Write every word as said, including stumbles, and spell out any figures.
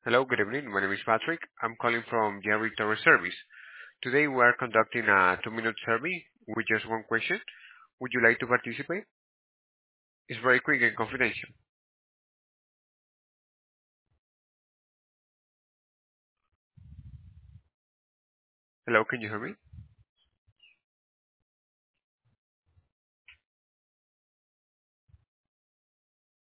Hello, good evening. My name is Patrick. I'm calling from Jerry Torres Service. Today we are conducting a two-minute survey with just one question. Would you like to participate? It's very quick and confidential. Hello, can you hear me?